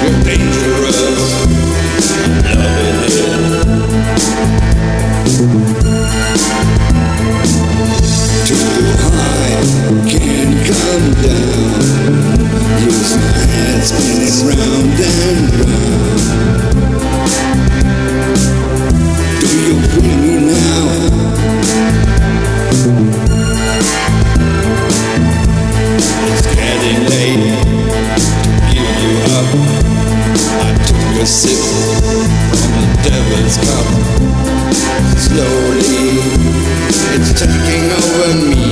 You're dangerous, loving it. Too high, can't come down. Use my head spinning round and round. Do you feel me now? It's getting late to give you up. I took a sip from the devil's cup. Slowly, it's taking over me.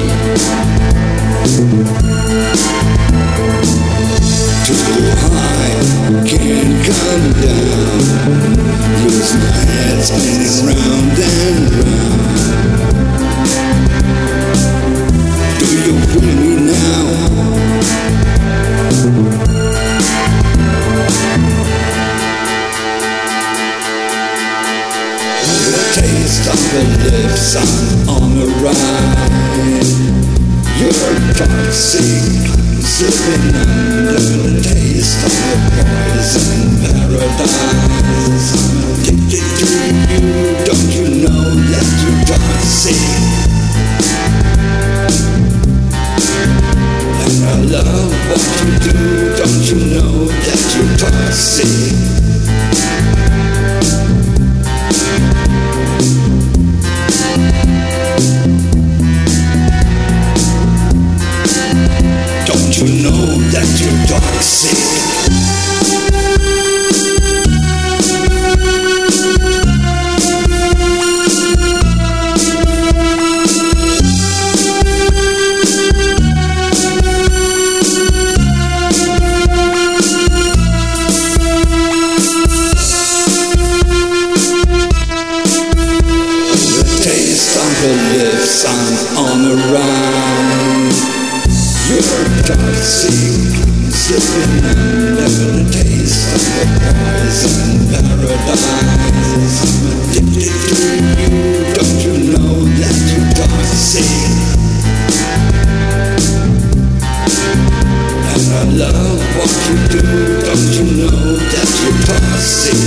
Too high, can't come down. Use my head spinning round and round. Do you feel me now? The taste of the lips, I'm on the ride. You're toxic, slipping under the taste of the poison paradise. I'm addicted to you, don't you know that you're toxic? And I love what you do, don't you know that you're toxic? Don't you know that you're toxic? The taste of the lips, I'm on the ride. You're toxic, slipping under the taste of the poison paradise. I'm addicted to you, don't you know that you're toxic? And I love what you do, don't you know that you're toxic?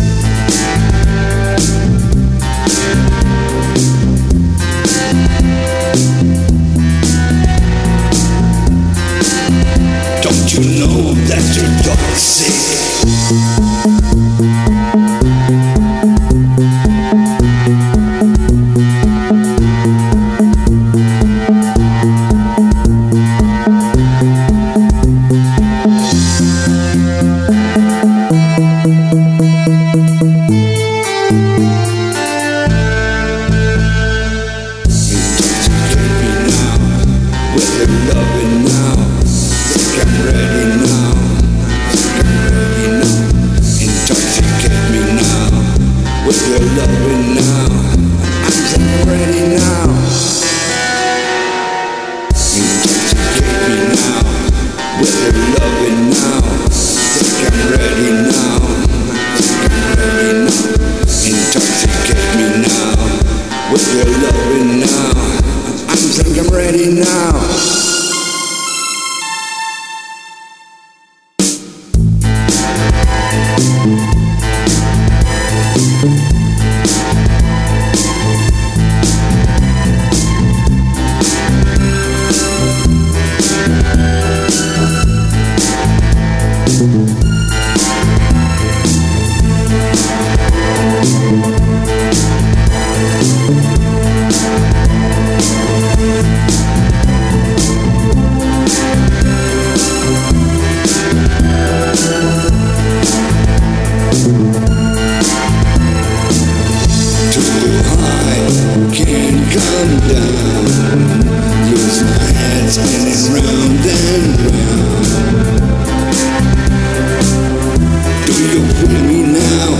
Don't you know that you're toxic? Intoxicate me now with your loving now. Think I'm ready now. Think I'm ready now. Intoxicate me now with your loving now. I'm ready now. Intoxicate me now with your loving now. Think I'm ready now. Think I'm ready now. Intoxicate me now with your loving now. I'm ready now. Can't come down. Use my head spinning round and round. Do you feel me now?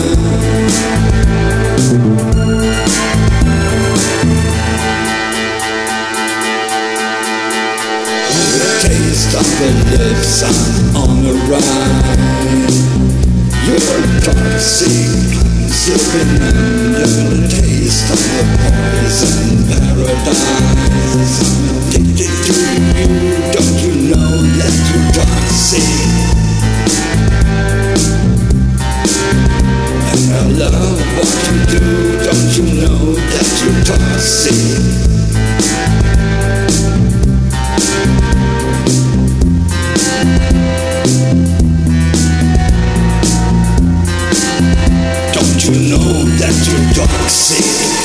The taste of the lips, I'm on the ride. You're toxic, slipping under the taste of the poison paradise. I'm addicted to you, don't you know that you're toxic? city. Don't you know that you're toxic?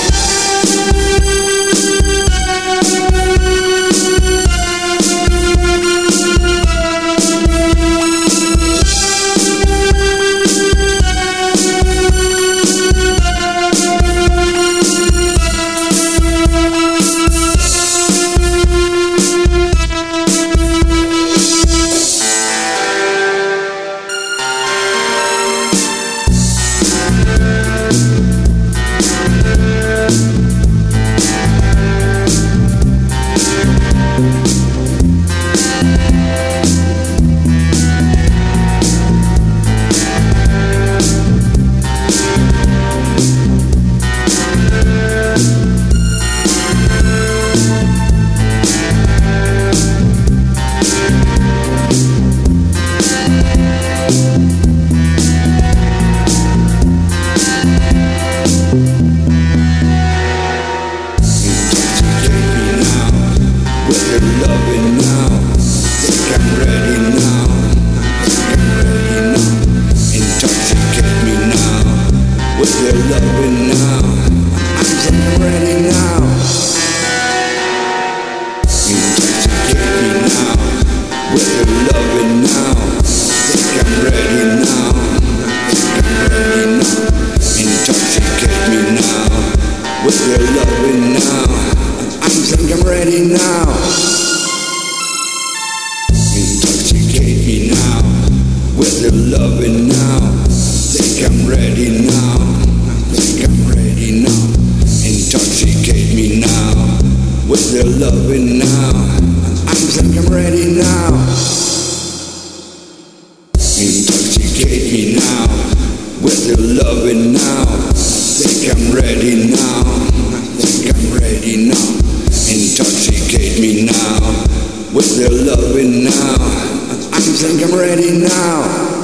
With your loving now, I think I'm ready now.